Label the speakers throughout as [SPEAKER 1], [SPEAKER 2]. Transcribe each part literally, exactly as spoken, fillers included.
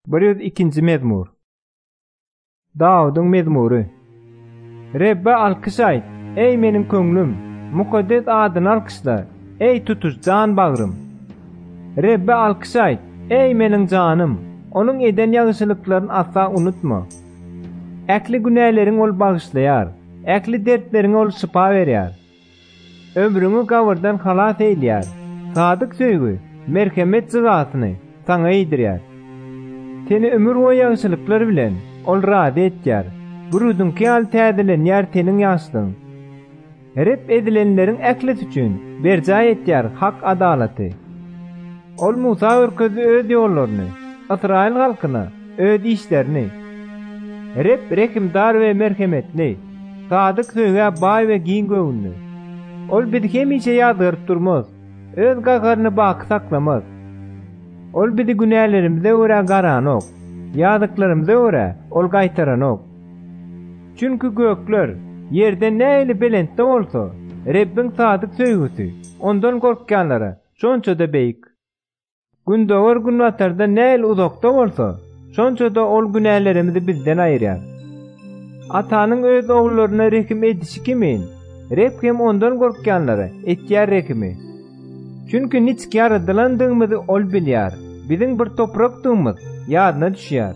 [SPEAKER 1] bir yüz ikinji mezmur. Davud'un mezmuru. Rebbe alkış ayt, ey menin köňlüm, mukaddes adyny alkışla, ey tutuş can bagrym. Rebbe alkış ayt, ey menin canım, onun eden ýagşylyklaryny asla unutma. Äkli günäleriň ol bagışlaýar, äkli dertleriň ol şifa berýär. Ömrüňi gawrdan halat eýlýär, sadyk söýgü, merhemet zygatyny saňa ýedirýär. Seni ömür boýy ýagşylyklar bilen ol rady etýär. Gurudun kal täzelenýär teniň ýaşlygyň. Rep edilenleriň äklet üçin berjay etýär hak adalaty. Ol Musa örközi öz ýollaryny, Israil halkyna öz işlerini. Rep rekimdar we merhemetli, sadyk söýgä baý we giň göwnü. Ol bizi hemişe ýadyryp durmaz, öz gagaryny baky saklamaz. Ol bizi günälerimizde öre garanok, ýazyklarymyza öre ol gaýtaranok. Çünkü gökler ýerde näili belentde bolsa, Rebbiň sadyk söýgüsi ondan gorkýanlara şonça da beýik. Gündöwer gün watarda näil uzakda bolsa, şonça da ol günälerimizi bizden aýyrýar. Atanyň öz oglaryna rekim edişi kimin? Reb hem ondan gorkýanlara etýär rekimi. Çünkü niçki yaradylandygymyzy ol bilýär. Biziň bir toprakdygymyz ýadyna düşýär.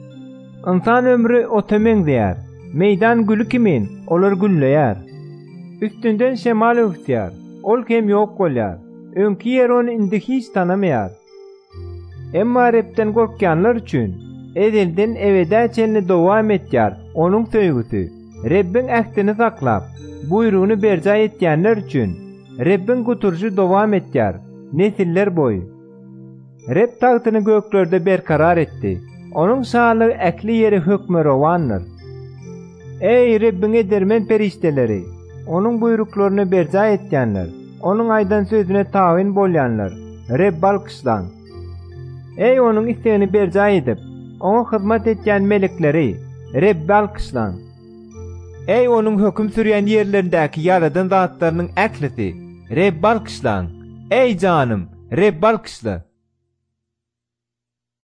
[SPEAKER 1] Insan ömrü otameň diýär. Meýdan gülü kimin? Olar gülleýär. Üstünden şemal öpýär. Ol hem ýok bolýar. Öňki ýer onu indi hiç tanamaýar. Emma Rebden gorkýanlar üçin ezelden ebede çelni dowam etýär onuň söýgüsi. Rebbiň ähdini saklap, buyrugyny berjay etýänler üçin Rebbiň guturjy dowam etýär nesiller boýy. Reb tagtyny göklerde berkarar etdi. Onuň şanly äkli ýeri hökme rowandyr. Ey Rebbiň edermen perişteleri, onuň buyruklaryny berjay etýänler, onuň aýdan sözüne tabyn bolýanlar, Reb alkışlan. Ey onuň istegini berjay edip, oňa hyzmat etýän melekleri, Reb alkışlan. Ey onuň höküm sürýän ýerlerindäki ýaradan zatlarynyň äklisi, Reb alkışlan. Ey canım, Reb alkışla.